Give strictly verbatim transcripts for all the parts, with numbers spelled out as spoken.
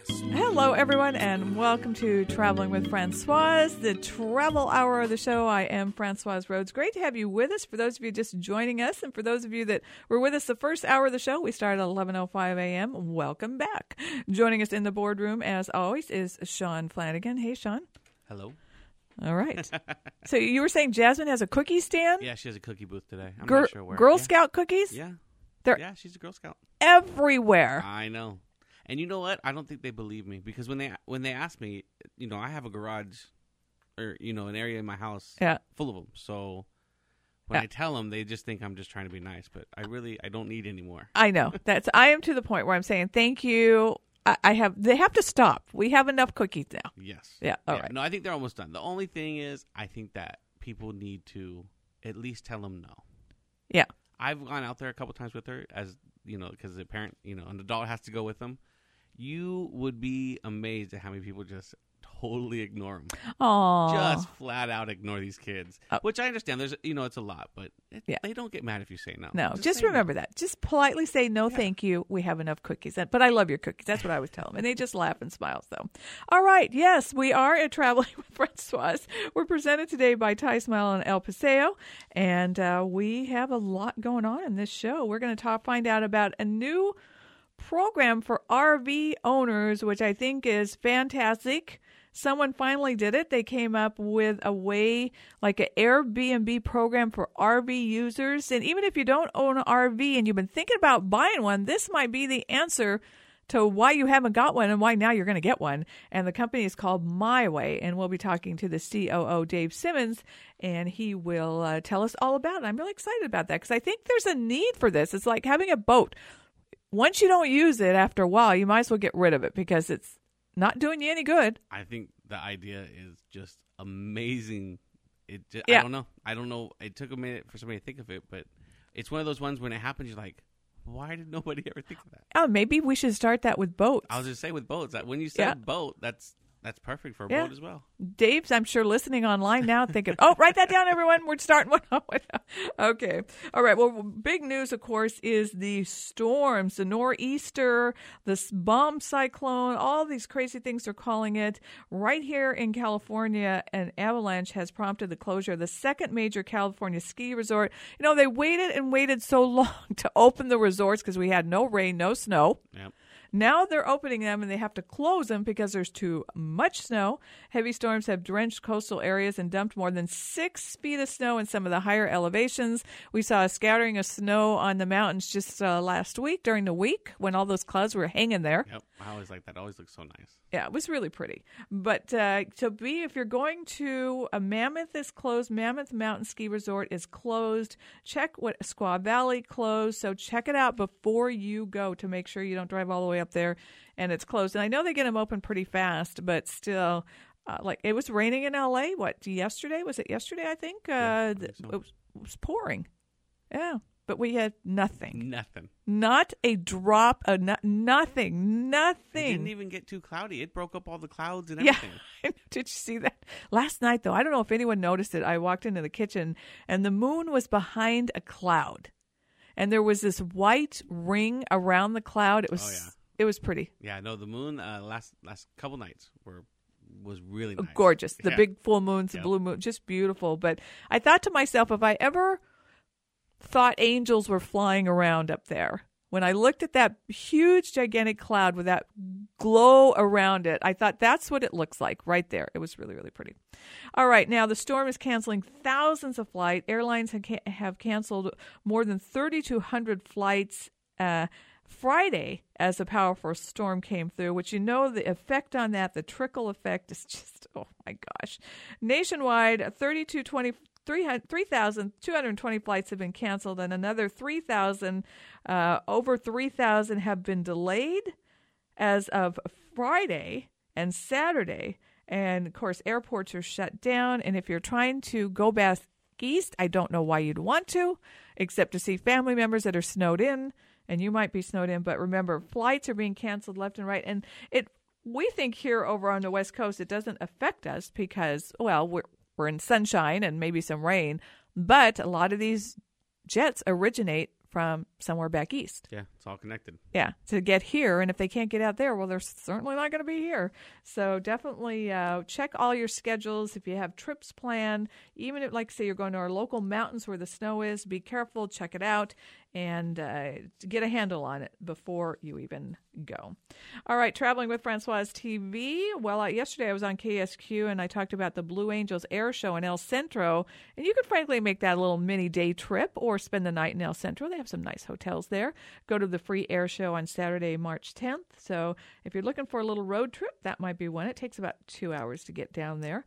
Hello, everyone, and welcome to Traveling with Francoise, the travel hour of the show. I am Francoise Rhodes. Great to have you with us. For those of you just joining us, and for those of you that were with us the first hour of the show, we started at eleven oh five a.m. Welcome back. Joining us in the boardroom, as always, is Sean Flanagan. Hey, Sean. Hello. All right. So you were saying Jasmine has a cookie stand? Yeah, she has a cookie booth today. I'm Gir- not sure where. Girl yeah. Scout cookies? Yeah. They're yeah, she's a Girl Scout. everywhere. I know. And you know what? I don't think they believe me because when they when they ask me, you know, I have a garage or, you know, an area in my house Yeah. full of them. So when Yeah. I tell them, they just think I'm just trying to be nice. But I really, I don't need any more. I know. That's. I am to the point where I'm saying thank you. I, I have. They have to stop. We have enough cookies now. Yes. Yeah. All yeah. right. No, I think they're almost done. The only thing is I think that people need to at least tell them no. Yeah. I've gone out there a couple times with her as, you know, because the parent, you know, an adult has to go with them. You would be amazed at how many people just totally ignore them. Aww. Just flat out ignore these kids. Oh. Which I understand. There's, you know, it's a lot, but it, Yeah. they don't get mad if you say no. No, just, say remember no. that. Just politely say, no, Yeah. thank you. We have enough cookies. But I love your cookies. That's what I always tell them. And they just laugh and smile. So, all right. Yes, we are at Traveling with Francoise. We're presented today by Thai Smile and El Paseo. And uh, we have a lot going on in this show. We're going to talk, find out about a new program for R V owners, which I think is fantastic. Someone finally did it. They came up with a way, like an Airbnb program for R V users. And even if you don't own an R V and you've been thinking about buying one, this might be the answer to why you haven't got one and why now you're going to get one. And the company is called MyWay. And we'll be talking to the C O O, Dave Simmons, and he will uh, tell us all about it. I'm really excited about that because I think there's a need for this. It's like having a boat. Once you don't use it after a while, you might as well get rid of it because it's not doing you any good. I think the idea is just amazing. It just, Yeah. I don't know. I don't know. It took a minute for somebody to think of it, but it's one of those ones when it happens, you're like, why did nobody ever think of that? Oh, maybe we should start that with boats. I was just saying with boats, that when you said Yeah. boat, that's that's perfect for a Yeah. boat as well. Dave's, I'm sure, listening online now thinking, oh, write that down, everyone. We're starting one. Okay. All right. Well, big news, of course, is the storms, the nor'easter, this bomb cyclone, all these crazy things they're calling it. Right here in California, an avalanche has prompted the closure of the second major California ski resort. You know, they waited and waited so long to open the resorts because we had no rain, no snow. Yep. Now they're opening them and they have to close them because there's too much snow. Heavy storms have drenched coastal areas and dumped more than six feet of snow in some of the higher elevations. We saw a scattering of snow on the mountains just uh, last week during the week when all those clouds were hanging there. Yep. I always like that. It always looks so nice. Yeah, it was really pretty. But uh, to be, if you're going to a Mammoth is closed, Mammoth Mountain Ski Resort is closed. Check what Squaw Valley closed. So check it out before you go to make sure you don't drive all the way up there and it's closed. And I know they get them open pretty fast, but still, uh, like it was raining in L A. What, yesterday? Was it yesterday? I think uh, Yeah, I th- think so. it, was, it was pouring. Yeah, but we had nothing. Nothing. Not a drop of no- nothing. Nothing. It didn't even get too cloudy. It broke up all the clouds and Yeah. everything. Did you see that? Last night, though, I don't know if anyone noticed it. I walked into the kitchen, and the moon was behind a cloud. And there was this white ring around the cloud. It was Oh, yeah. it was pretty. Yeah, no, the moon uh, last last couple nights were was really nice. Gorgeous. The Yeah. big full moons, the Yep. blue moon, just beautiful. But I thought to myself, if I ever thought angels were flying around up there, when I looked at that huge, gigantic cloud with that glow around it, I thought that's what it looks like right there. It was really, really pretty. All right. Now, the storm is canceling thousands of flights. Airlines have, ca- have canceled more than thirty-two hundred flights uh, Friday as a powerful storm came through, which you know the effect on that, the trickle effect is just, oh, my gosh. Nationwide, thirty-two twenty three thousand two hundred twenty flights have been canceled, and another three thousand, uh, over three thousand have been delayed as of Friday and Saturday. And, of course, airports are shut down. And if you're trying to go back east, I don't know why you'd want to, except to see family members that are snowed in, and you might be snowed in. But remember, flights are being canceled left and right. And it we think here over on the West Coast it doesn't affect us because, well, we're We're in sunshine and maybe some rain, but a lot of these jets originate from somewhere back east. Yeah, it's all connected. Yeah, to get here. And if they can't get out there, well, they're certainly not going to be here. So definitely uh, check all your schedules. If you have trips planned, even if, like, say, you're going to our local mountains where the snow is, be careful, check it out, and uh, get a handle on it before you even go. All right, Traveling with Francoise T V. Well, uh, yesterday I was on K S Q, and I talked about the Blue Angels Air Show in El Centro. And you could frankly make that a little mini day trip or spend the night in El Centro. They have some nice hotels there. Go to the free air show on Saturday, March tenth. So if you're looking for a little road trip, that might be one. It takes about two hours to get down there.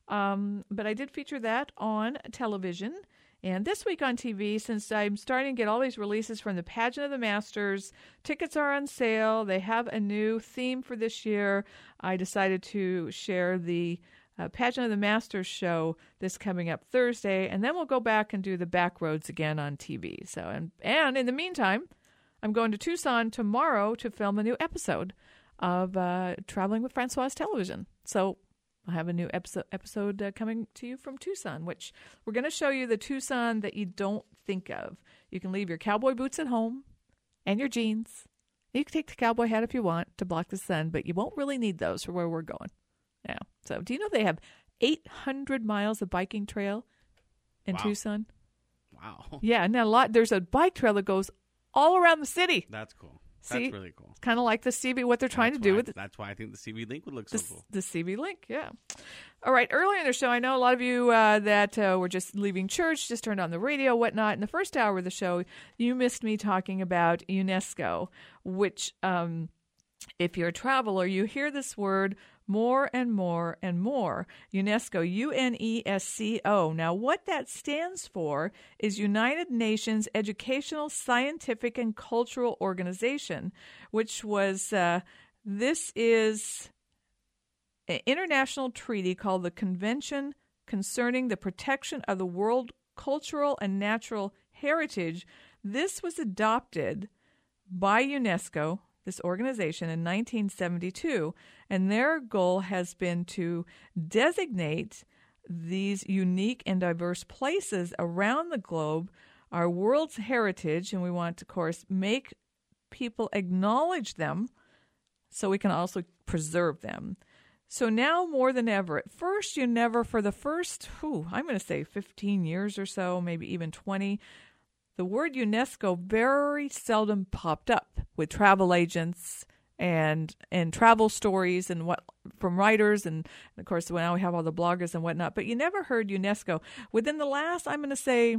Um, but I did feature that on television. And this week on T V, since I'm starting to get all these releases from the Pageant of the Masters, tickets are on sale. They have a new theme for this year. I decided to share the uh, Pageant of the Masters show this coming up Thursday, and then we'll go back and do the Backroads again on T V. So, and and in the meantime, I'm going to Tucson tomorrow to film a new episode of uh, Traveling with Francoise Television. So I have a new episode, episode uh, coming to you from Tucson, which we're going to show you the Tucson that you don't think of. You can leave your cowboy boots at home and your jeans. You can take the cowboy hat if you want to block the sun, but you won't really need those for where we're going. Yeah. So do you know they have eight hundred miles of biking trail in Wow. Tucson? Wow. Yeah. And a lot, there's a bike trail that goes all around the city. That's cool. See? That's really cool. It's kind of like the C B, what they're trying That's to do why- with it. That's why I think the C B Link would look The, so cool. the C B Link, yeah. All right, earlier in the show, I know a lot of you uh, that uh, were just leaving church, just turned on the radio, whatnot. In the first hour of the show, you missed me talking about UNESCO, which, um, if you're a traveler, you hear this word more and more and more. UNESCO, U N E S C O. Now, what that stands for is United Nations Educational, Scientific, and Cultural Organization, which was, uh, this is an international treaty called the Convention Concerning the Protection of the World Cultural and Natural Heritage. This was adopted by UNESCO, this organization, in nineteen seventy-two, and their goal has been to designate these unique and diverse places around the globe, our world's heritage, and we want to, of course, make people acknowledge them so we can also preserve them. So now more than ever, at first you never, for the first, whew, I'm going to say fifteen years or so, maybe even twenty, the word UNESCO very seldom popped up with travel agents and and travel stories and what from writers, and of course now we have all the bloggers and whatnot. But you never heard UNESCO. Within the last, I'm going to say,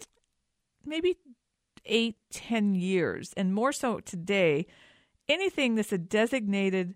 maybe eight, ten years, and more so today, anything that's a designated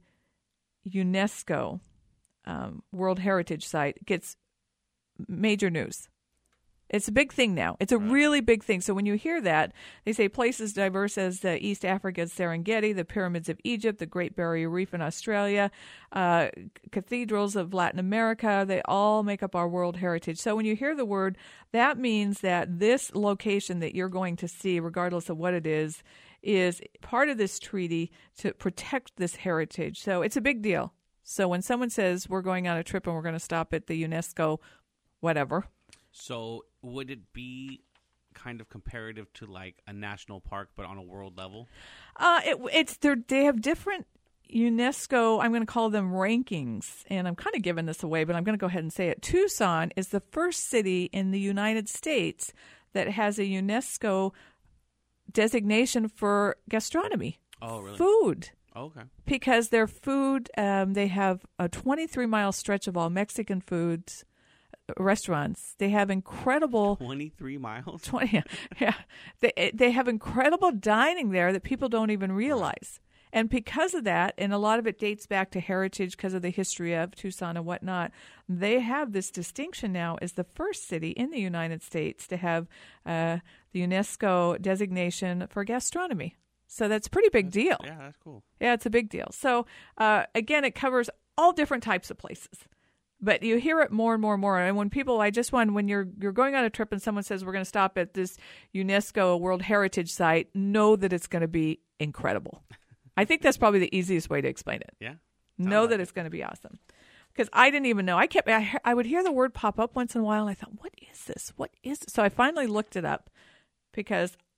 UNESCO um, World Heritage Site gets major news. It's a big thing now. It's a Right. really big thing. So when you hear that, they say places diverse as uh, East Africa's Serengeti, the pyramids of Egypt, the Great Barrier Reef in Australia, uh, cathedrals of Latin America, they all make up our world heritage. So when you hear the word, that means that this location that you're going to see, regardless of what it is, is part of this treaty to protect this heritage. So it's a big deal. So when someone says we're going on a trip and we're going to stop at the UNESCO, whatever, So would it be kind of comparative to like a national park, but on a world level? Uh, it, it's they're, they have different UNESCO, I'm going to call them rankings, and I'm kind of giving this away, but I'm going to go ahead and say it. Tucson is the first city in the United States that has a UNESCO designation for gastronomy. Oh, really? Food. Oh, okay. Because their food, um, they have a twenty-three mile stretch of all Mexican foods, restaurants. They have incredible twenty-three miles? twenty, yeah, they they have incredible dining there that people don't even realize. And because of that, and a lot of it dates back to heritage because of the history of Tucson and whatnot, they have this distinction now as the first city in the United States to have uh, the UNESCO designation for gastronomy. So that's a pretty big That's- deal. Yeah, that's cool. Yeah, it's a big deal. So, uh, again, it covers all different types of places. But you hear it more and more and more. And when people, I just want, when you're you're going on a trip and someone says, we're going to stop at this UNESCO World Heritage Site, know that it's going to be incredible. I think that's probably the easiest way to explain it. Yeah. Know like that it. it's going to be awesome. Because I didn't even know. I kept, I, he- I would hear the word pop up once in a while, and I thought, what is this? What is this? So I finally looked it up because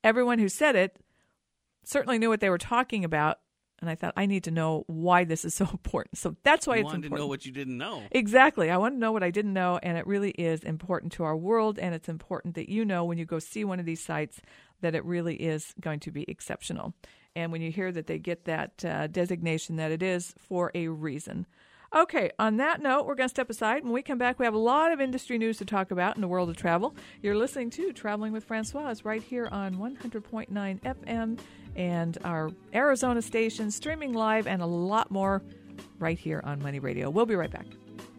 everyone who said it certainly knew what they were talking about. And I thought, I need to know why this is so important. So that's why you it's wanted important. to know what you didn't know. Exactly. I want to know what I didn't know, and it really is important to our world, and it's important that you know when you go see one of these sites that it really is going to be exceptional. And when you hear that they get that uh, designation, that it is for a reason. Okay, on that note, we're going to step aside. When we come back, we have a lot of industry news to talk about in the world of travel. You're listening to Traveling with Francoise right here on one hundred point nine F M and our Arizona station, streaming live, and a lot more right here on Money Radio. We'll be right back.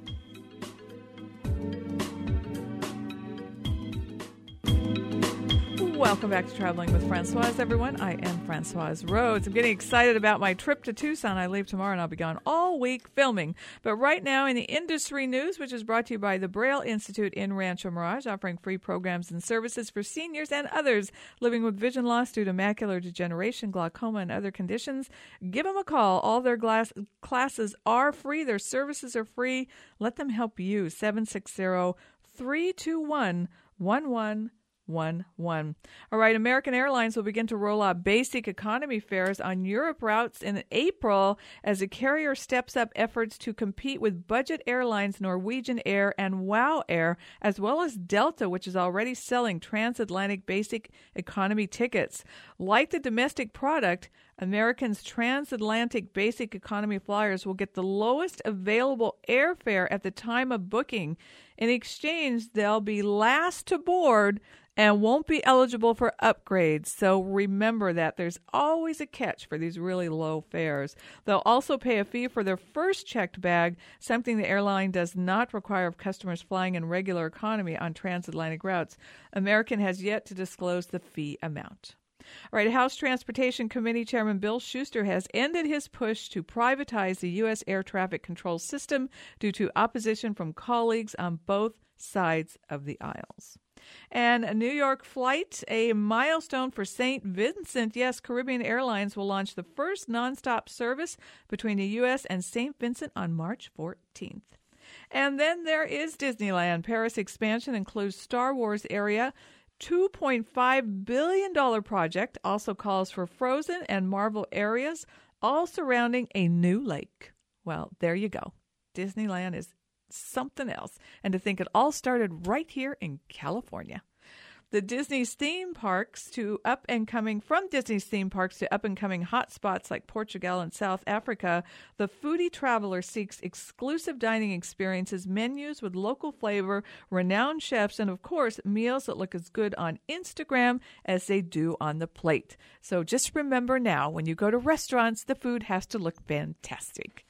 Welcome back to Traveling with Francoise, everyone. I am Francoise Rhodes. I'm getting excited about my trip to Tucson. I leave tomorrow and I'll be gone all week filming. But right now in the industry news, which is brought to you by the Braille Institute in Rancho Mirage, offering free programs and services for seniors and others living with vision loss due to macular degeneration, glaucoma, and other conditions. Give them a call. All their glass classes are free. Their services are free. Let them help you. seven six zero, three two one, one one one one. All right, American Airlines will begin to roll out basic economy fares on Europe routes in April as the carrier steps up efforts to compete with budget airlines Norwegian Air and WOW Air, as well as Delta, which is already selling transatlantic basic economy tickets. Like the domestic product, Americans' transatlantic basic economy flyers will get the lowest available airfare at the time of booking. In exchange, they'll be last to board and won't be eligible for upgrades. So remember that there's always a catch for these really low fares. They'll also pay a fee for their first checked bag, something the airline does not require of customers flying in regular economy on transatlantic routes. American has yet to disclose the fee amount. All right, House Transportation Committee Chairman Bill Schuster has ended his push to privatize the U S air traffic control system due to opposition from colleagues on both sides of the aisles. And a New York flight, a milestone for Saint Vincent. Yes, Caribbean Airlines will launch the first nonstop service between the U S and Saint Vincent on March fourteenth. And then there is Disneyland. Paris expansion includes Star Wars area. two point five billion dollars project also calls for Frozen and Marvel areas, all surrounding a new lake. Well, there you go. Disneyland is something else. And to think it all started right here in California. The Disney's theme parks to up and coming, from Disney's theme parks to up and coming hotspots like Portugal and South Africa, the foodie traveler seeks exclusive dining experiences, menus with local flavor, renowned chefs, and of course, meals that look as good on Instagram as they do on the plate. So just remember now, when you go to restaurants, the food has to look fantastic.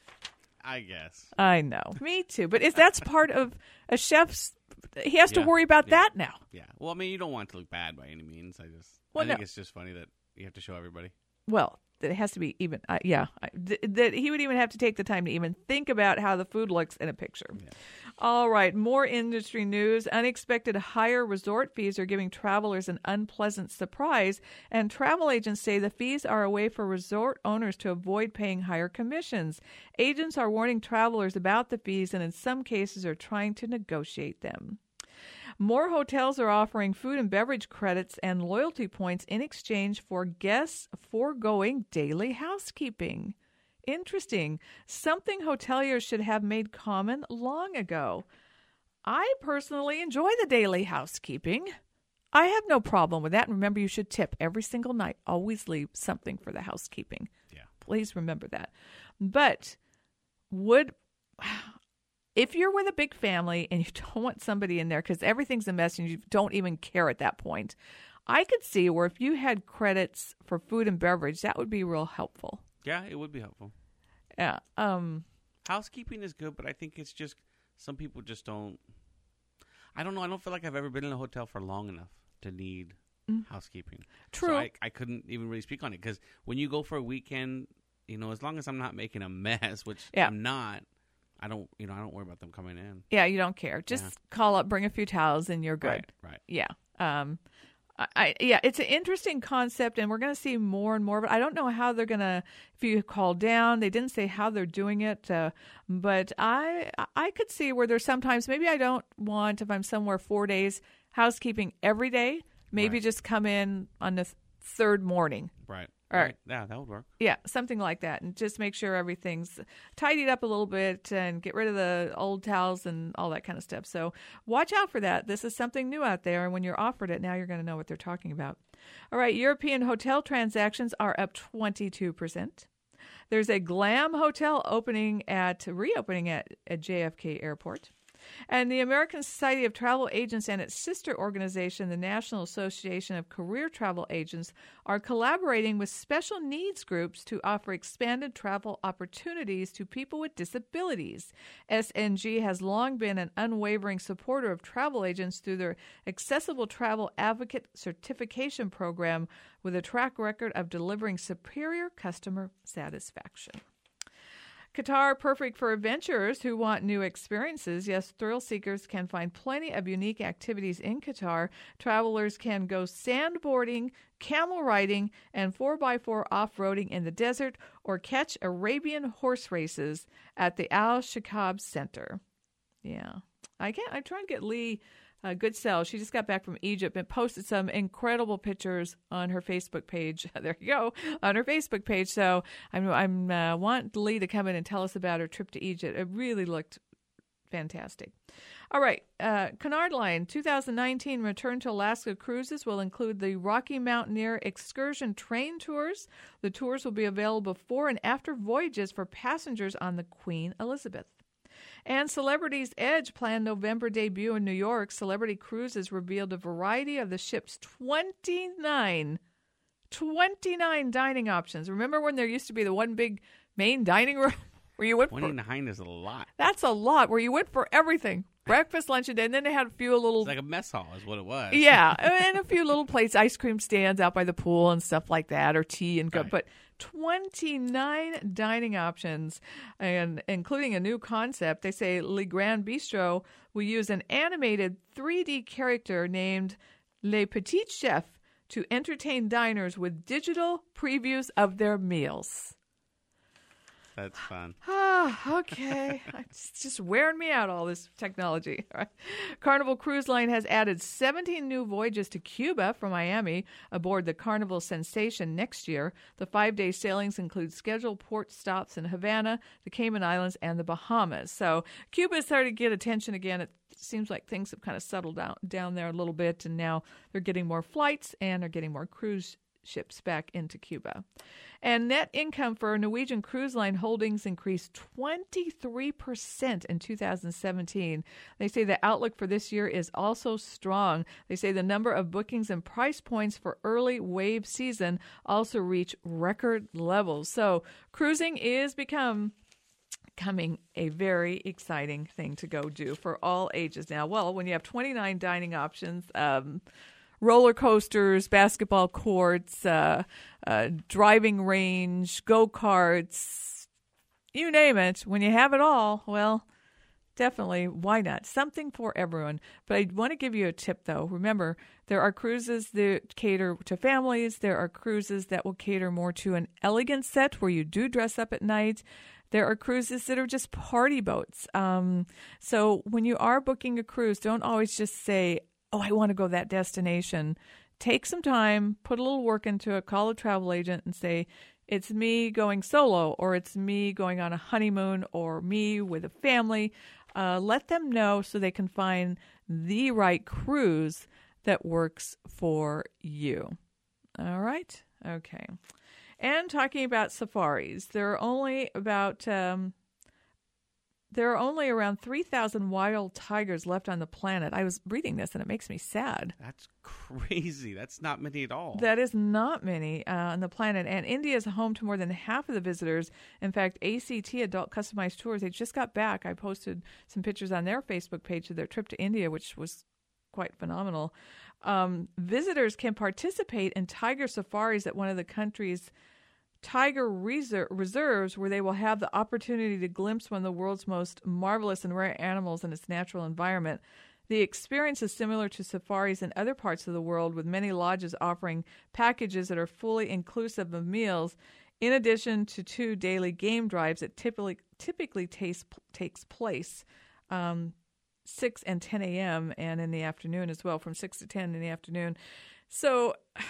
I guess. I know. Me too. But if that's part of a chef's, he has Yeah, to worry about yeah. that now. Yeah. Well, I mean, you don't want it to look bad by any means. I just, Well, I think no. it's just funny that you have to show everybody. Well, that it has to be even, uh, yeah, I- th- that he would even have to take the time to even think about how the food looks in a picture. Yeah. All right, more industry news. Unexpected higher resort fees are giving travelers an unpleasant surprise, and travel agents say the fees are a way for resort owners to avoid paying higher commissions. Agents are warning travelers about the fees and in some cases are trying to negotiate them. More hotels are offering food and beverage credits and loyalty points in exchange for guests foregoing daily housekeeping. Interesting. Something hoteliers should have made common long ago. I personally enjoy the daily housekeeping. I have no problem with that. And remember, you should tip every single night. Always leave something for the housekeeping. Yeah. Please remember that. But would... if you're with a big family and you don't want somebody in there because everything's a mess and you don't even care at that point, I could see where if you had credits for food and beverage, that would be real helpful. Yeah, it would be helpful. Yeah. Um. Housekeeping is good, but I think it's just some people just don't. I don't know. I don't feel like I've ever been in a hotel for long enough to need Mm. housekeeping. True. So I, I couldn't even really speak on it because when you go for a weekend, you know, as long as I'm not making a mess, which Yeah. I'm not, I don't, you know, I don't worry about them coming in. Yeah, you don't care. Just Yeah. call up, bring a few towels, and you're good. Right. Right. Yeah. Um. I, I yeah, it's an interesting concept, and we're going to see more and more of it. I don't know how they're going to. If you call down, they didn't say how they're doing it, uh, but I I could see where there's sometimes maybe I don't want if I'm somewhere four days housekeeping every day. Maybe Right. just come in on the third morning. Right. All right. right. Yeah, that would work. Yeah, something like that. And just make sure everything's tidied up a little bit and get rid of the old towels and all that kind of stuff. So watch out for that. This is something new out there. And when you're offered it, now you're going to know what they're talking about. All right. European hotel transactions are up twenty-two percent. There's a Glam Hotel opening at, reopening at, at J F K Airport. And the American Society of Travel Agents and its sister organization, the National Association of Career Travel Agents, are collaborating with special needs groups to offer expanded travel opportunities to people with disabilities. S N G has long been an unwavering supporter of travel agents through their Accessible Travel Advocate Certification Program with a track record of delivering superior customer satisfaction. Qatar, perfect for adventurers who want new experiences. Yes, thrill seekers can find plenty of unique activities in Qatar. Travelers can go sandboarding, camel riding, and four by four off-roading in the desert or catch Arabian horse races at the Al Shakab Center. Yeah. I can't, I'm trying to get Lee Uh, good sell. She just got back from Egypt and posted some incredible pictures on her Facebook page. There you go, on her Facebook page. So I'm I'm uh, want Lee to come in and tell us about her trip to Egypt. It really looked fantastic. All right, uh, Cunard Line two thousand nineteen return to Alaska cruises will include the Rocky Mountaineer excursion train tours. The tours will be available before and after voyages for passengers on the Queen Elizabeth. And Celebrity's Edge planned November debut in New York. Celebrity Cruises revealed a variety of the ship's twenty-nine, twenty-nine dining options. Remember when there used to be the one big main dining room where you went for... twenty-nine is a lot. That's a lot, where you went for everything. Breakfast, lunch, and dinner. And then they had a few little... It's like a mess hall is what it was. Yeah, and a few little plates, ice cream stands out by the pool and stuff like that, or tea and... Go- right. But twenty-nine dining options, and including a new concept. They say Le Grand Bistro will use an animated three D character named Le Petit Chef to entertain diners with digital previews of their meals. That's fun. Ah, okay. It's just wearing me out, all this technology. All right. Carnival Cruise Line has added seventeen new voyages to Cuba from Miami aboard the Carnival Sensation next year. The five-day sailings include scheduled port stops in Havana, the Cayman Islands, and the Bahamas. So Cuba is starting to get attention again. It seems like things have kind of settled down, down there a little bit, and now they're getting more flights and they're getting more cruise ships back into Cuba. And net income for Norwegian Cruise Line Holdings increased twenty-three percent in two thousand seventeen. They say the outlook for this year is also strong. They say the number of bookings and price points for early wave season also reach record levels. So cruising is become becoming a very exciting thing to go do for all ages now. Well, when you have twenty-nine dining options, um, roller coasters, basketball courts, uh, uh, driving range, go-karts, you name it. When you have it all, well, definitely, why not? Something for everyone. But I want to give you a tip, though. Remember, there are cruises that cater to families. There are cruises that will cater more to an elegant set where you do dress up at night. There are cruises that are just party boats. Um, so when you are booking a cruise, don't always just say, oh, I want to go to that destination. Take some time, put a little work into it, call a travel agent and say, it's me going solo, or it's me going on a honeymoon, or me with a family. Uh, let them know so they can find the right cruise that works for you. All right? Okay. And talking about safaris, there are only about... Um, There are only around three thousand wild tigers left on the planet. I was reading this, and it makes me sad. That's crazy. That's not many at all. That is not many uh, on the planet. And India is home to more than half of the visitors. In fact, A C T, Adult Customized Tours, they just got back. I posted some pictures on their Facebook page of their trip to India, which was quite phenomenal. Um, visitors can participate in tiger safaris at one of the country's tiger reserves, where they will have the opportunity to glimpse one of the world's most marvelous and rare animals in its natural environment. The experience is similar to safaris in other parts of the world, with many lodges offering packages that are fully inclusive of meals, in addition to two daily game drives that typically typically takes takes place um, six and ten a.m. and in the afternoon as well, from six to ten in the afternoon. So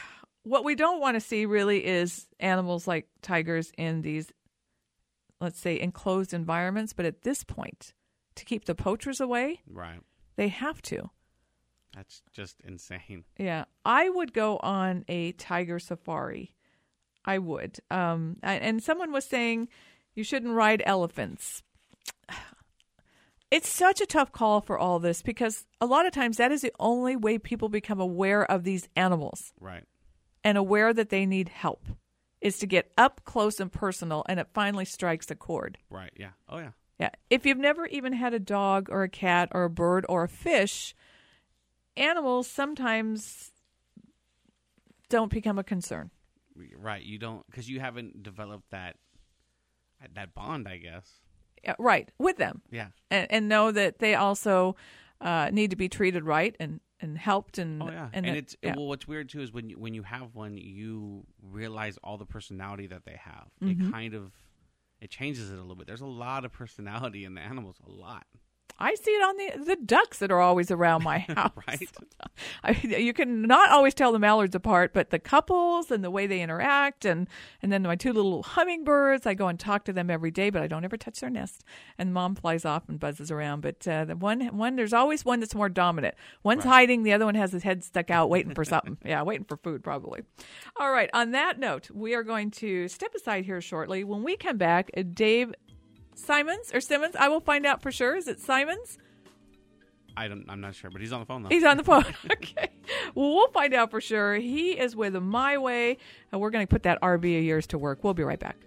what we don't want to see really is animals like tigers in these, let's say, enclosed environments. But at this point, to keep the poachers away, right, they have to. That's just insane. Yeah. I would go on a tiger safari. I would. Um, and someone was saying you shouldn't ride elephants. It's such a tough call for all this because a lot of times that is the only way people become aware of these animals. Right. And aware that they need help is to get up close and personal, and it finally strikes a chord. Right, yeah. Oh, yeah. Yeah. If you've never even had a dog or a cat or a bird or a fish, animals sometimes don't become a concern. Right. You don't, because you haven't developed that that bond, I guess. Yeah, right, with them. Yeah. And, and know that they also uh, need to be treated right and, and helped. And, oh, yeah. And, and it, it's, yeah. well, what's weird, too, is when you, when you have one, you realize all the personality that they have. Mm-hmm. It kind of, it changes it a little bit. There's a lot of personality in the animals, a lot. I see it on the the ducks that are always around my house. Right. I, you can not always tell the mallards apart, but the couples and the way they interact, and, and then my two little hummingbirds, I go and talk to them every day, but I don't ever touch their nest. And mom flies off and buzzes around. But uh, the one, one, there's always one that's more dominant. One's right. hiding, the other one has his head stuck out, waiting for something. Yeah, waiting for food probably. All right. On that note, we are going to step aside here shortly. When we come back, Dave Simons or Simmons, I will find out for sure. Is it Simons? I don't, I'm not sure, but he's on the phone, though. He's on the phone. Okay. Well, we'll find out for sure. He is with My Way, and we're going to put that R V of yours to work. We'll be right back.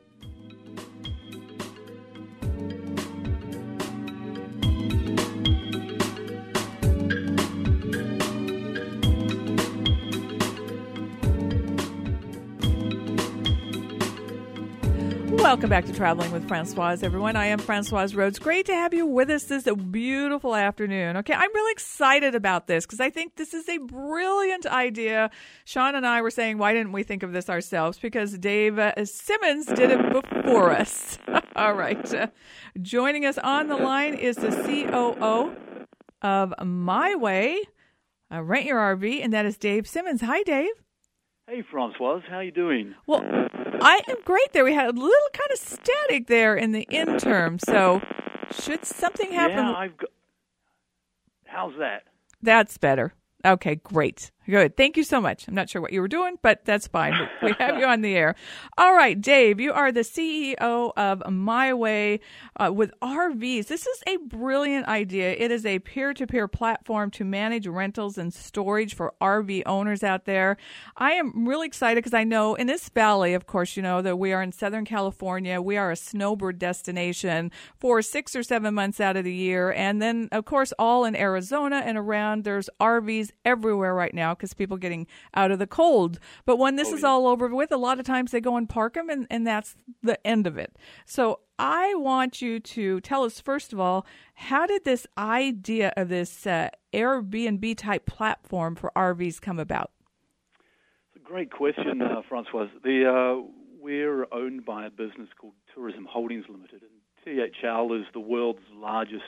Welcome back to Traveling with Francoise, everyone. I am Francoise Rhodes. Great to have you with us this beautiful afternoon. Okay, I'm really excited about this because I think this is a brilliant idea. Sean and I were saying, why didn't we think of this ourselves? Because Dave uh, Simmons did it before us. All right. Uh, joining us on the line is the C O O of My Way, uh, Rent Your R V, and that is Dave Simmons. Hi, Dave. Hey, Francoise. How you doing? Well, I am great there. We had a little kind of static there in the interim, so should something happen... Yeah, I've got... How's that? That's better. Okay, great. Good. Thank you so much. I'm not sure what you were doing, but that's fine. We have you on the air. All right, Dave, you are the C E O of My Way uh, with R Vs. This is a brilliant idea. It is a peer-to-peer platform to manage rentals and storage for R V owners out there. I am really excited because I know in this valley, of course, you know that we are in Southern California. We are a snowbird destination for six or seven months out of the year. And then, of course, all in Arizona and around, there's R Vs everywhere right now because people getting out of the cold. But when this oh, is yeah. all over with, a lot of times they go and park them, and, and that's the end of it. So I want you to tell us, first of all, how did this idea of this uh, Airbnb type platform for R Vs come about? It's a great question, uh, Francoise. The, uh, we're owned by a business called Tourism Holdings Limited, and T H L is the world's largest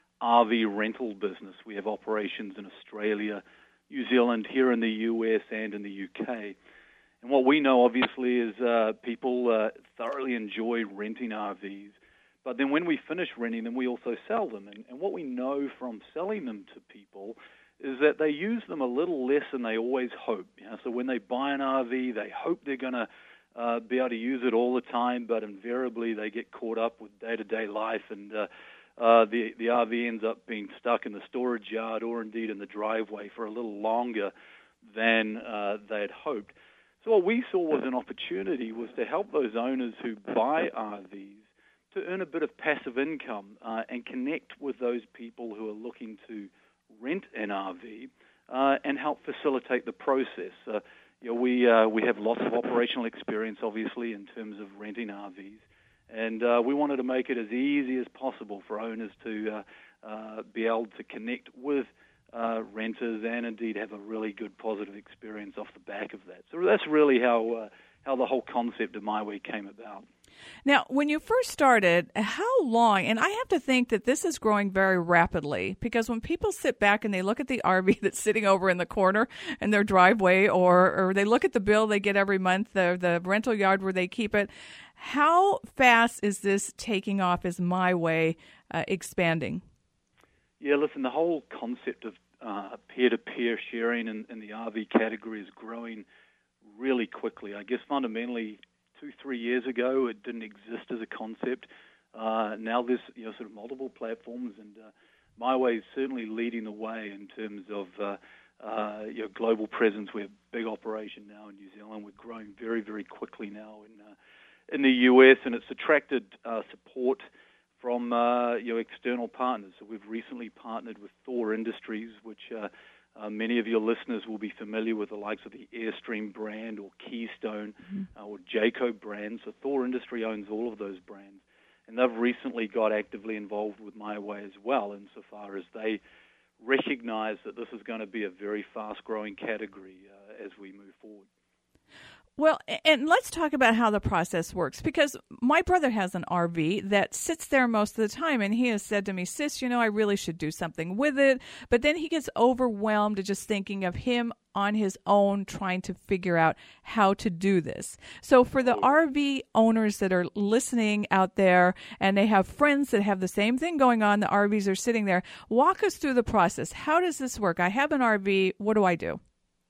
R V rental business. We have operations in Australia, New Zealand, here in the U S, and in the U K. And what we know, obviously, is uh, people uh, thoroughly enjoy renting R Vs. But then when we finish renting them, we also sell them. And, and what we know from selling them to people is that they use them a little less than they always hope. You know? So when they buy an R V, they hope they're going to uh, be able to use it all the time, but invariably they get caught up with day-to-day life, and uh, Uh, the, the R V ends up being stuck in the storage yard or indeed in the driveway for a little longer than uh, they had hoped. So what we saw was an opportunity was to help those owners who buy R Vs to earn a bit of passive income uh, and connect with those people who are looking to rent an R V uh, and help facilitate the process. Uh, you know, we, uh, we have lots of operational experience, obviously, in terms of renting R Vs. And uh, we wanted to make it as easy as possible for owners to uh, uh, be able to connect with uh, renters and indeed have a really good positive experience off the back of that. So that's really how uh, how the whole concept of My Way came about. Now, when you first started, how long, and I have to think that this is growing very rapidly, because when people sit back and they look at the R V that's sitting over in the corner in their driveway, or, or they look at the bill they get every month, the, the rental yard where they keep it, how fast is this taking off? Is MyWay uh, expanding? Yeah, listen, the whole concept of uh, peer-to-peer sharing in, in the R V category is growing really quickly. I guess fundamentally, two, three years ago, it didn't exist as a concept. Uh, now there's you know sort of multiple platforms, and uh, MyWay is certainly leading the way in terms of uh, uh, you know, global presence. We're a big operation now in New Zealand. We're growing very, very quickly now in uh, in the U S, and it's attracted uh, support from uh, you know, external partners. So we've recently partnered with Thor Industries, which uh, uh, many of your listeners will be familiar with, the likes of the Airstream brand or Keystone mm-hmm. uh, or Jayco brands. So Thor Industry owns all of those brands. And they've recently got actively involved with MyWay as well, insofar as they recognize that this is going to be a very fast-growing category uh, as we move forward. Well, and let's talk about how the process works, because my brother has an R V that sits there most of the time, and he has said to me, sis, you know, I really should do something with it. But then he gets overwhelmed just thinking of him on his own trying to figure out how to do this. So for the R V owners that are listening out there and they have friends that have the same thing going on, the R Vs are sitting there, walk us through the process. How does this work? I have an R V. What do I do?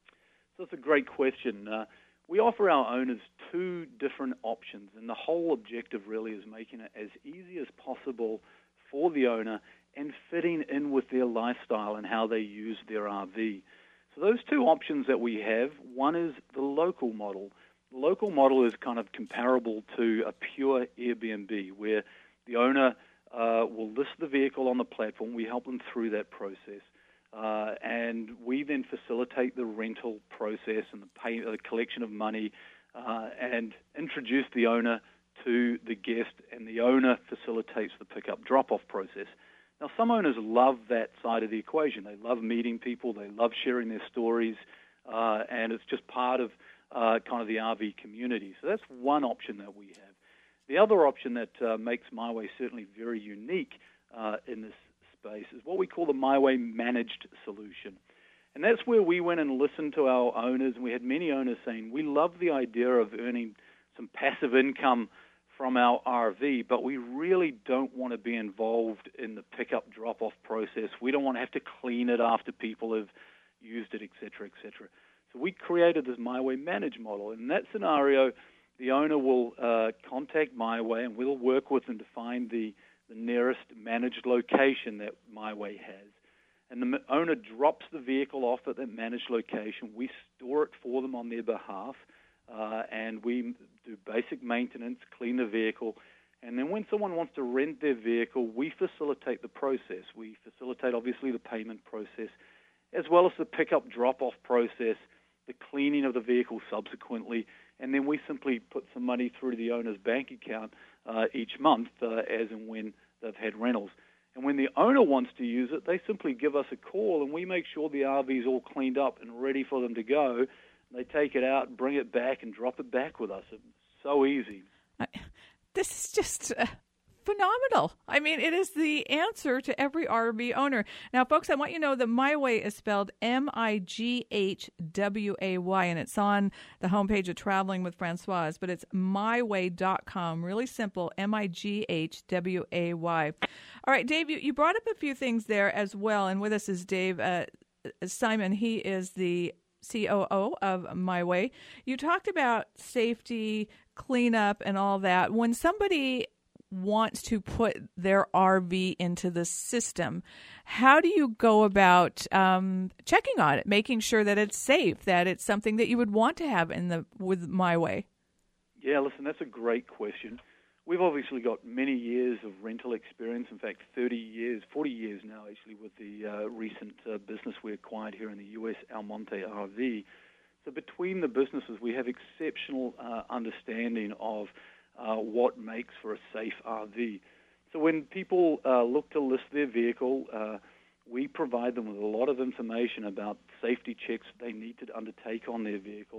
So that's a great question. Uh, We offer our owners two different options, and the whole objective really is making it as easy as possible for the owner and fitting in with their lifestyle and how they use their R V. So those two options that we have, one is the local model. The local model is kind of comparable to a pure Airbnb, where the owner uh, will list the vehicle on the platform. We help them through that process. Uh, and we then facilitate the rental process and the, pay, the collection of money uh, and introduce the owner to the guest, and the owner facilitates the pickup drop-off process. Now, some owners love that side of the equation. They love meeting people. They love sharing their stories, uh, and it's just part of uh, kind of the R V community. So that's one option that we have. The other option that uh, makes MyWay certainly very unique uh, in this space is what we call the MyWay managed solution. And that's where we went and listened to our owners, and we had many owners saying, we love the idea of earning some passive income from our R V, but we really don't want to be involved in the pickup drop-off process. We don't want to have to clean it after people have used it, et cetera, et cetera. So we created this MyWay managed model. In that scenario, the owner will uh, contact MyWay, and we'll work with them to find the the nearest managed location that MyWay has. And the owner drops the vehicle off at that managed location. We store it for them on their behalf, uh, and we do basic maintenance, clean the vehicle. And then when someone wants to rent their vehicle, we facilitate the process. We facilitate, obviously, the payment process, as well as the pickup drop-off process, the cleaning of the vehicle subsequently, and then we simply put some money through the owner's bank account uh, each month uh, as and when they've had rentals. And when the owner wants to use it, they simply give us a call, and we make sure the R V is all cleaned up and ready for them to go. They take it out, bring it back, and drop it back with us. It's so easy. I, this is just uh, phenomenal. I mean, it is the answer to every R V owner. Now, folks, I want you to know that MyWay is spelled M I G H W A Y, and it's on the homepage of Traveling with Francoise, but it's my way dot com. Really simple, M I G H W A Y. All right, Dave, you, you brought up a few things there as well, and with us is Dave uh, Simon. He is the C O O of MyWay. You talked about safety, cleanup, and all that. When somebody wants to put their R V into the system, how do you go about um, checking on it, making sure that it's safe, that it's something that you would want to have in the with MyWay? Yeah, listen, that's a great question. We've obviously got many years of rental experience, in fact, thirty years, forty years now, actually, with the uh, recent uh, business we acquired here in the U S, Almonte R V. So between the businesses, we have exceptional uh, understanding of uh, what makes for a safe R V. So when people uh, look to list their vehicle, uh, we provide them with a lot of information about safety checks they need to undertake on their vehicle,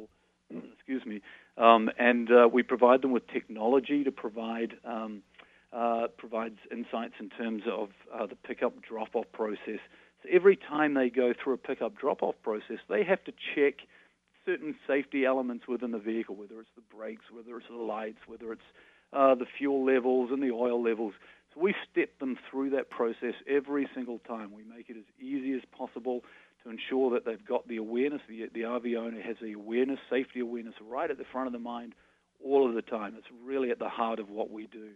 excuse me, um, and uh, we provide them with technology to provide um, uh, provides insights in terms of uh, the pickup drop-off process. So every time they go through a pickup drop-off process, they have to check certain safety elements within the vehicle, whether it's the brakes, whether it's the lights, whether it's uh, the fuel levels and the oil levels. So we step them through that process every single time. We make it as easy as possible to ensure that they've got the awareness, the, the R V owner has the awareness, safety awareness right at the front of the mind all of the time. It's really at the heart of what we do.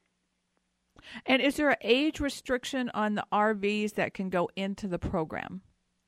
And is there an age restriction on the R Vs that can go into the program?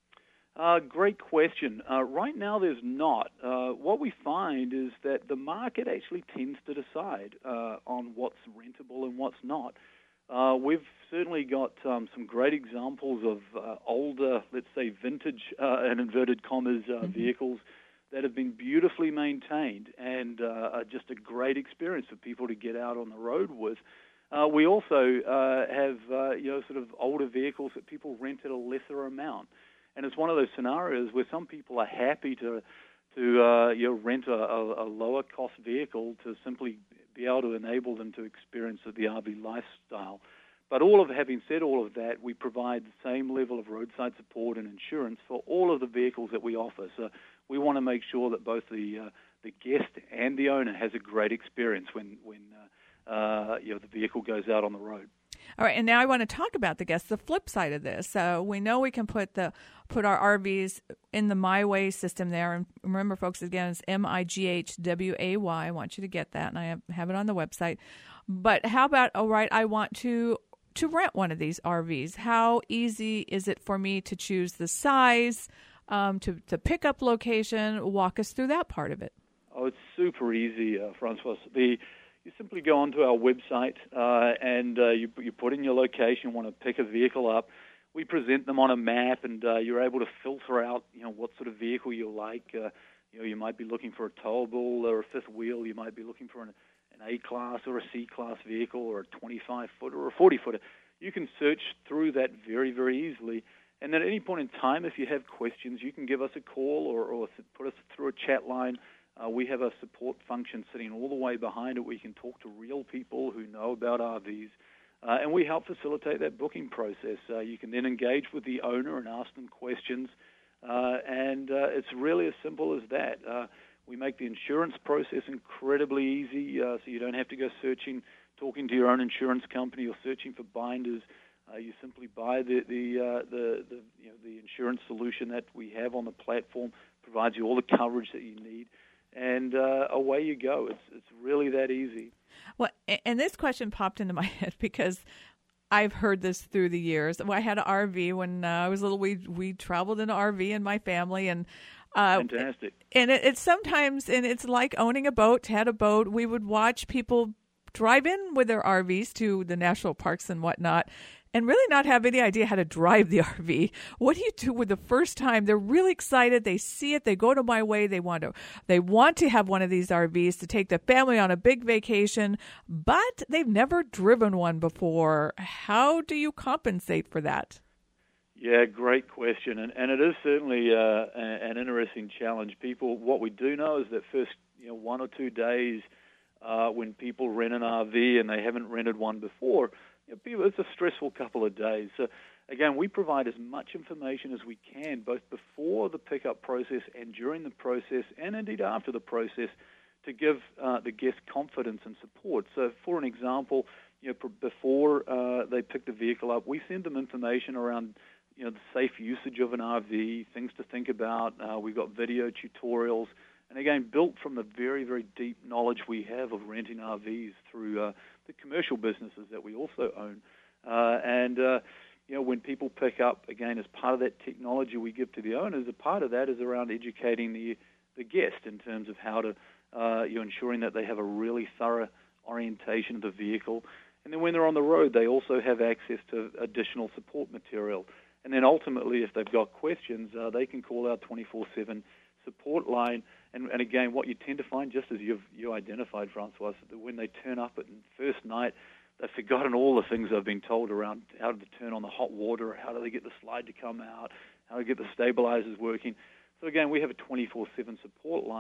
Uh, great question. Uh, right now there's not. Uh, what we find is that the market actually tends to decide uh, on what's rentable and what's not. Uh, we've certainly got um, some great examples of uh, older, let's say vintage, uh, in inverted commas, uh, mm-hmm. vehicles that have been beautifully maintained and uh, are just a great experience for people to get out on the road with. Uh, we also uh, have uh, you know sort of older vehicles that people rent at a lesser amount, and it's one of those scenarios where some people are happy to to uh, you know rent a, a, a lower cost vehicle to simply be able to enable them to experience the R V lifestyle. But all of having said all of that, we provide the same level of roadside support and insurance for all of the vehicles that we offer. So we want to make sure that both the uh, the guest and the owner has a great experience when when uh, uh, you know the vehicle goes out on the road. All right, and now I want to talk about the guests, the flip side of this. So we know we can put the put our R Vs in the MyWay system there. And remember, folks, again, it's M I G H W A Y. I want you to get that, and I have, have it on the website. But how about, all right, I want to to rent one of these R Vs. How easy is it for me to choose the size, um, to, to pick up location? Walk us through that part of it. Oh, it's super easy, uh, Francois. The You simply go onto our website uh, and uh, you, you put in your location, want to pick a vehicle up. We present them on a map, and uh, you're able to filter out, you know, what sort of vehicle you like. Uh, you know, you might be looking for a towable or a fifth wheel. You might be looking for an, an A-class or a C-class vehicle or a twenty-five footer or a forty footer. You can search through that very, very easily. And then at any point in time, if you have questions, you can give us a call or, or put us through a chat line. Uh, we have a support function sitting all the way behind it where you can talk to real people who know about R Vs, uh, and we help facilitate that booking process. Uh, you can then engage with the owner and ask them questions, uh, and uh, it's really as simple as that. Uh, we make the insurance process incredibly easy, uh, so you don't have to go searching, talking to your own insurance company or searching for binders. Uh, you simply buy the the, uh, the the you know the insurance solution that we have on the platform, provides you all the coverage that you need. And uh, away you go. It's it's really that easy. Well, and this question popped into my head because I've heard this through the years. I had an R V when uh, I was little. We we traveled in an R V in my family, and uh, fantastic. And it, it's sometimes, and it's like owning a boat. Had a boat. We would watch people drive in with their R Vs to the national parks and whatnot, and really not have any idea how to drive the R V. What do you do with the first time? They're really excited. They see it. They go to MyWay. They want to. They want to have one of these R Vs to take the family on a big vacation, but they've never driven one before. How do you compensate for that? Yeah, great question, and and it is certainly uh, an interesting challenge. People, what we do know is that first, you know, one or two days uh, when people rent an R V and they haven't rented one before. It's a stressful couple of days. So, again, we provide as much information as we can, both before the pickup process and during the process, and indeed after the process, to give uh, the guest confidence and support. So, for an example, you know, before uh, they pick the vehicle up, we send them information around, you know, the safe usage of an R V, things to think about. Uh, we've got video tutorials, and again, built from the very, very deep knowledge we have of renting R Vs through uh, the commercial businesses that we also own. Uh, and, uh, you know, when people pick up, again, as part of that technology we give to the owners, a part of that is around educating the the guest in terms of how to, uh, you know, ensuring that they have a really thorough orientation of the vehicle. And then when they're on the road, they also have access to additional support material. And then ultimately, if they've got questions, uh, they can call our twenty-four seven support line. And, and again, what you tend to find, just as you've you identified, Francois, that when they turn up at the first night, they've forgotten all the things they've been told around how to turn on the hot water, how do they get the slide to come out, how to get the stabilizers working. So again, we have a twenty-four seven support line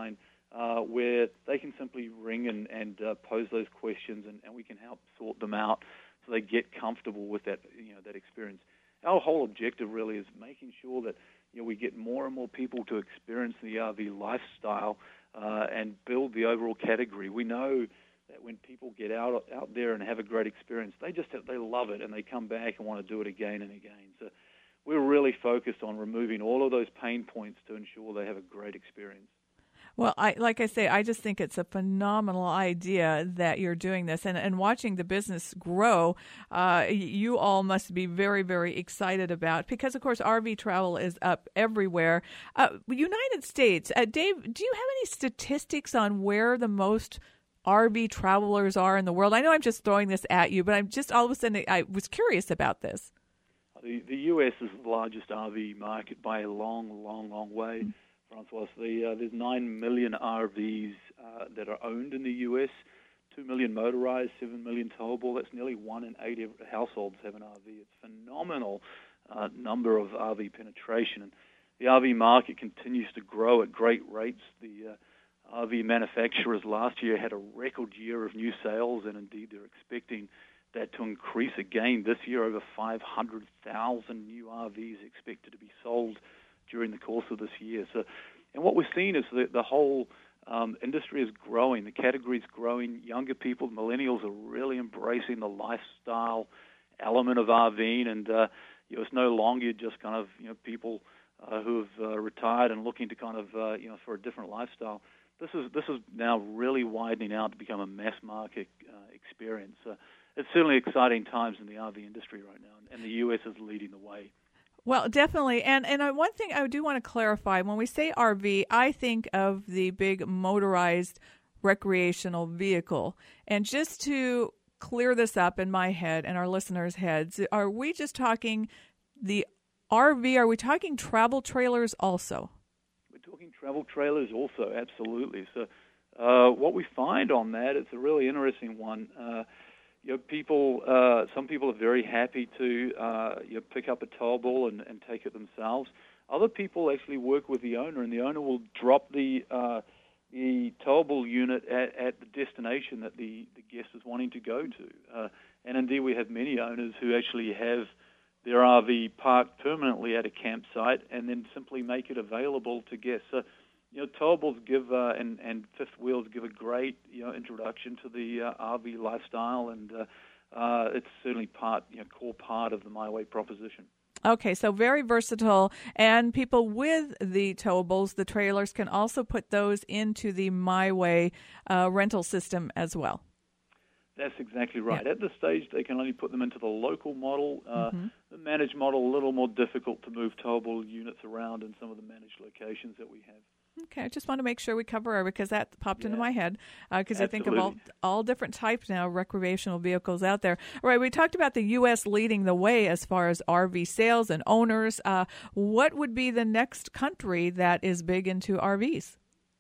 uh, where they can simply ring and, and uh, pose those questions, and, and we can help sort them out so they get comfortable with that, you know, that experience. Our whole objective really is making sure that, you know, we get more and more people to experience the R V lifestyle uh, and build the overall category. We know that when people get out out there and have a great experience, they just have, they love it and they come back and want to do it again and again. So we're really focused on removing all of those pain points to ensure they have a great experience. Well, I like I say, I just think it's a phenomenal idea that you're doing this, and, and watching the business grow. Uh, you all must be very, very excited about, because of course R V travel is up everywhere. Uh, United States, uh, Dave, do you have any statistics on where the most R V travelers are in the world? I know I'm just throwing this at you, but I'm just all of a sudden I was curious about this. The, the U S is the largest R V market by a long, long, long way. Mm-hmm. Francois, the, uh, there's nine million R Vs uh, that are owned in the U S, two million motorized, seven million towable. That's nearly one in eight households have an R V. It's a phenomenal uh, number of R V penetration. And the R V market continues to grow at great rates. The uh, R V manufacturers last year had a record year of new sales, and indeed they're expecting that to increase again this year. Over five hundred thousand new R Vs expected to be sold during the course of this year. So, and what we're seeing is that the whole um, industry is growing. The category is growing. Younger people, millennials, are really embracing the lifestyle element of RVing, and uh, you know, it's no longer just kind of, you know, people uh, who have uh, retired and looking to kind of uh, you know, for a different lifestyle. This is this is now really widening out to become a mass market uh, experience. Uh, it's certainly exciting times in the R V industry right now, and the U S is leading the way. Well, definitely. And and uh, one thing I do want to clarify, when we say R V, I think of the big motorized recreational vehicle. And just to clear this up in my head and our listeners' heads, are we just talking the R V? Are we talking travel trailers also? We're talking travel trailers also, absolutely. So uh, what we find on that, it's a really interesting one. Uh, You know, people. Uh, some people are very happy to uh, you know, pick up a towable and, and take it themselves. Other people actually work with the owner, and the owner will drop the uh, the towable unit at, at the destination that the, the guest is wanting to go to. Uh, and indeed, we have many owners who actually have their R V parked permanently at a campsite and then simply make it available to guests. So, you know, towables give uh, and and fifth wheels give a great, you know, introduction to the uh, R V lifestyle, and uh, uh, it's certainly part, you know, core part of the MyWay proposition. Okay, so very versatile, and people with the towables, the trailers, can also put those into the MyWay uh, rental system as well. That's exactly right. Yeah. At this stage, they can only put them into the local model. Uh, mm-hmm. The managed model, a little more difficult to move towable units around in some of the managed locations that we have. Okay, I just want to make sure we cover it because that popped yeah. into my head because uh, I think of all Absolutely. all different types now of recreational vehicles out there. All right, we talked about the U S leading the way as far as R V sales and owners. Uh, what would be the next country that is big into R Vs?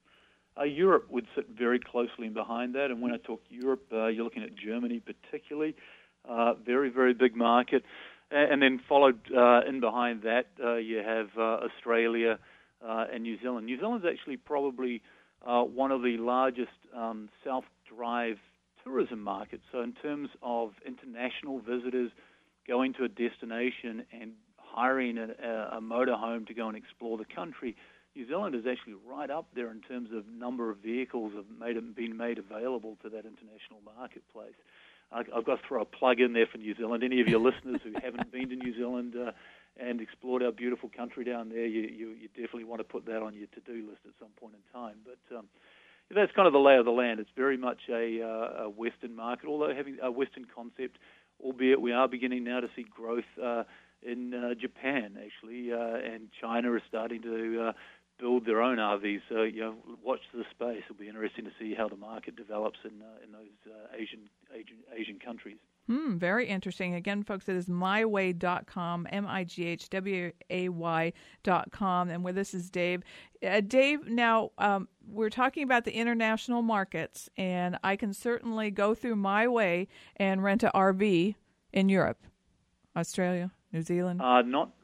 Uh, Europe would sit very closely behind that, and when I talk Europe, uh, you're looking at Germany particularly. Uh, very, very big market. And, and then followed uh, in behind that, uh, you have uh, Australia, Uh, and New Zealand. New Zealand is actually probably uh, one of the largest um, self-drive tourism markets. So in terms of international visitors going to a destination and hiring a, a motorhome to go and explore the country, New Zealand is actually right up there in terms of number of vehicles have made been made available to that international marketplace. I, I've got to throw a plug in there for New Zealand. Any of your listeners who haven't been to New Zealand uh, and explored our beautiful country down there, you, you, you definitely want to put that on your to-do list at some point in time. But um, that's kind of the lay of the land. It's very much a, uh, a Western market, although having a Western concept, albeit we are beginning now to see growth uh, in uh, Japan, actually, uh, and China is starting to uh, build their own R Vs. So, you know, watch the space. It'll be interesting to see how the market develops in uh, in those uh, Asian, Asian Asian countries. Hmm, very interesting. Again, folks, it is my way dot com, M I G H W A Y dot com. And with us is Dave. Uh, Dave, now um, we're talking about the international markets, and I can certainly go through MyWay and rent an R V in Europe, Australia, New Zealand. Uh, not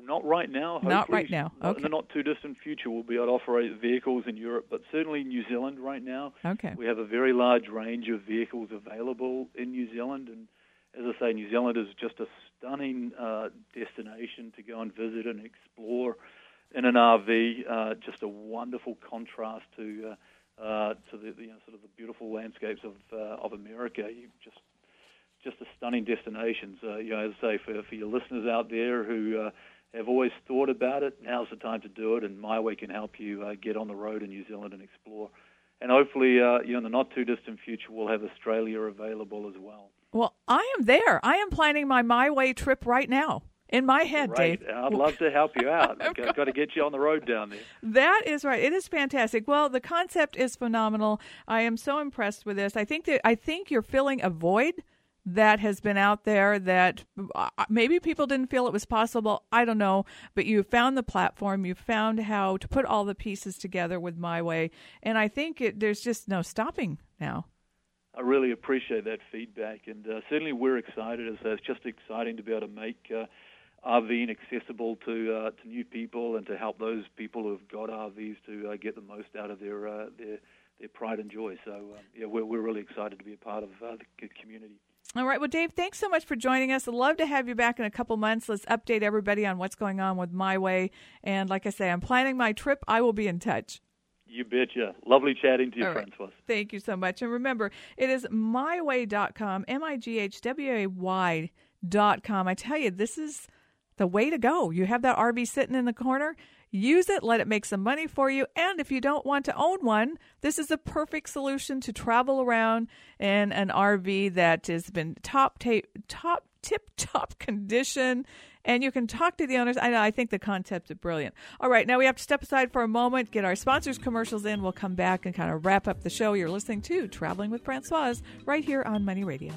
Not right now. Hopefully, Not right now. Okay. In the not too distant future, we'll be able to operate vehicles in Europe, but certainly New Zealand right now. Okay. We have a very large range of vehicles available in New Zealand, and as I say, New Zealand is just a stunning uh, destination to go and visit and explore in an R V. Uh, just a wonderful contrast to uh, uh, to the you know, sort of the beautiful landscapes of uh, of America. You just just a stunning destinations. Uh, you know, as I say, for for your listeners out there who uh, have always thought about it, now's the time to do it, and MyWay can help you uh, get on the road in New Zealand and explore. And hopefully, uh, you know, in the not too distant future, we'll have Australia available as well. Well, I am there. I am planning my MyWay trip right now in my head, right. Dave. I'd love to help you out. I've got, got to get you on the road down there. That is right. It is fantastic. Well, the concept is phenomenal. I am so impressed with this. I think that I think you're filling a void that has been out there that maybe people didn't feel it was possible. I don't know. But you found the platform. You found how to put all the pieces together with MyWay. And I think it, there's just no stopping now. I really appreciate that feedback. And uh, certainly we're excited. As It's just exciting to be able to make uh, RVing accessible to uh, to new people and to help those people who've got R Vs to uh, get the most out of their uh, their, their pride and joy. So, um, yeah, we're, we're really excited to be a part of uh, the community. All right. Well, Dave, thanks so much for joining us. I'd love to have you back in a couple months. Let's update everybody on what's going on with MyWay. And like I say, I'm planning my trip. I will be in touch. You betcha. Lovely chatting to you, All right. Francois. Thank you so much. And remember, it is my way dot com, M I G H W A Y dot com. I tell you, this is the way to go. You have that R V sitting in the corner. Use it, let it make some money for you, and if you don't want to own one, this is a perfect solution to travel around in an R V that has been top tape, top tip-top condition, and you can talk to the owners. I know, I think the concept is brilliant. All right, now we have to step aside for a moment, get our sponsors' commercials in. We'll come back and kind of wrap up the show. You're listening to Traveling with Francois right here on Money Radio.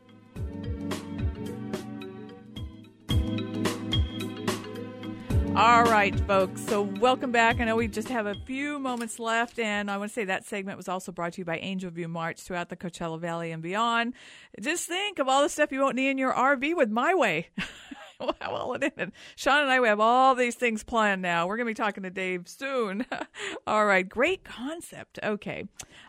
All right, folks. So welcome back. I know we just have a few moments left, and I want to say that segment was also brought to you by Angel View March throughout the Coachella Valley and beyond. Just think of all the stuff you won't need in your R V with MyWay. We'll have all it in. Sean and I, we have all these things planned now. We're going to be talking to Dave soon. All right, great concept. Okay.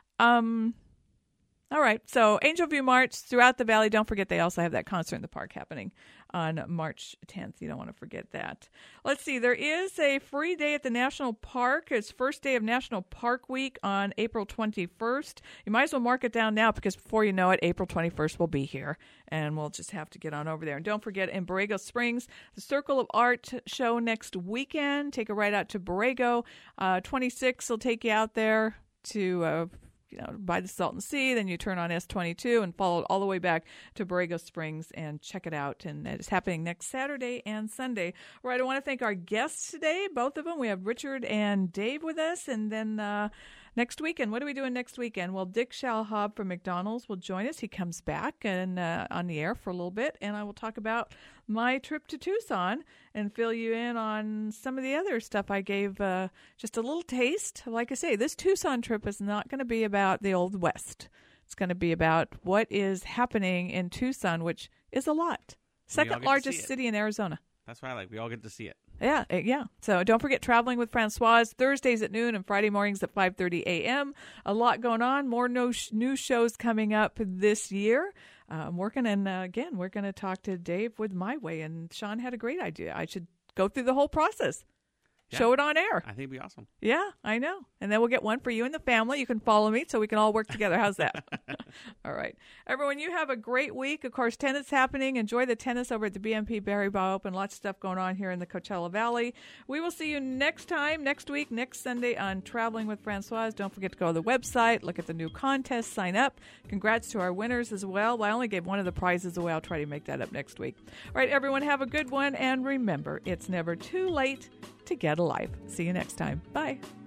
Um. All right, so Angel View March throughout the valley. Don't forget they also have that concert in the park happening on March tenth. You don't want to forget that. Let's see, there is a free day at the National Park. It's first day of National Park Week on April twenty-first. You might as well mark it down now because before you know it, April twenty-first will be here, and we'll just have to get on over there. And don't forget, in Borrego Springs, the Circle of Art show next weekend. Take a ride out to Borrego. Uh, twenty-six will take you out there to... Uh, you know, by the Salton Sea, then you turn on S twenty-two and follow all the way back to Borrego Springs and check it out. And it's happening next Saturday and Sunday. All right, I want to thank our guests today, both of them. We have Richard and Dave with us. And then uh, next weekend, what are we doing next weekend? Well, Dick Shalhoub from McDonald's will join us. He comes back and uh, on the air for a little bit, and I will talk about my trip to Tucson and fill you in on some of the other stuff I gave uh, just a little taste. Like I say, this Tucson trip is not going to be about the Old West. It's going to be about what is happening in Tucson, which is a lot. Second largest city in Arizona. That's what I like. We all get to see it. Yeah, yeah. So don't forget Traveling with Francois, Thursdays at noon and Friday mornings at five thirty a.m. A lot going on. More no sh- new shows coming up this year. Uh, I'm working, and uh, again, we're going to talk to Dave with MyWay, and Sean had a great idea. I should go through the whole process. Yeah. Show it on air. I think it'd be awesome. Yeah, I know. And then we'll get one for you and the family. You can follow me so we can all work together. How's that? All right. Everyone, you have a great week. Of course, tennis happening. Enjoy the tennis over at the B M P Barry Bar Open. Lots of stuff going on here in the Coachella Valley. We will see you next time, next week, next Sunday on Traveling with Francois. Don't forget to go to the website, look at the new contest, sign up. Congrats to our winners as well. well I only gave one of the prizes away. I'll try to make that up next week. All right, everyone, have a good one. And remember, it's never too late to get a life. See you next time. Bye.